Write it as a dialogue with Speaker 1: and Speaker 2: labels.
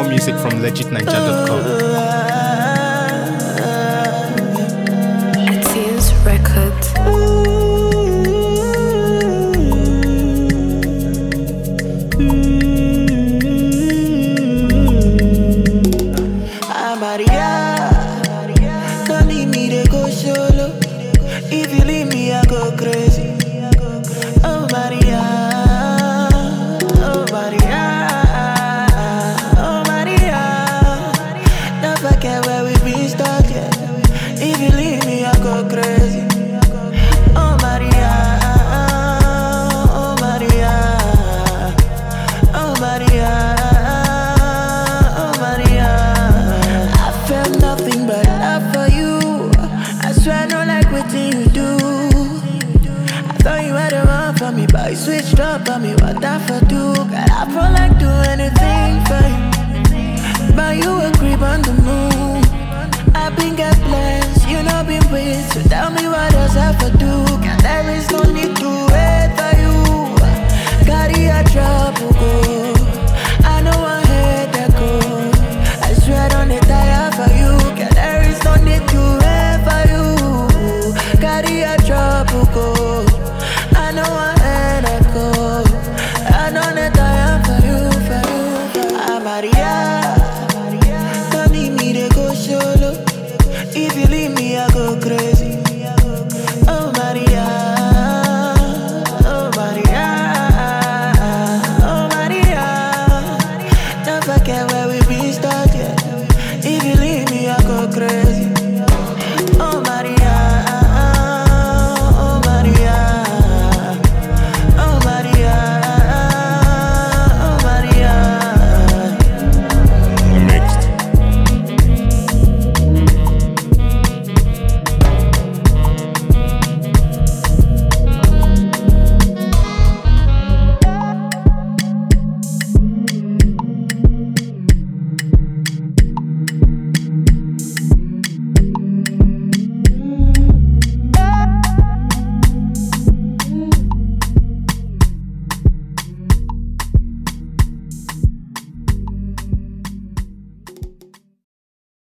Speaker 1: More music from legitninja.com.
Speaker 2: Tears Records.
Speaker 3: Maria, don't leave me to go solo. If you leave me, I go crazy. Oh Maria, oh Maria, oh Maria. Don't forget where we been started. If you leave me, I go crazy. Oh Maria, oh Maria, oh Maria, oh Maria. I felt nothing but love for you. I swear I don't like what you do. I thought you were the one for me, but you switched up on me. What that for do? God, I feel like do anything for you, but you a creep on the moon. I've been get blessed, you know been with. So tell me what else I for do. God, there is no need to wait for you.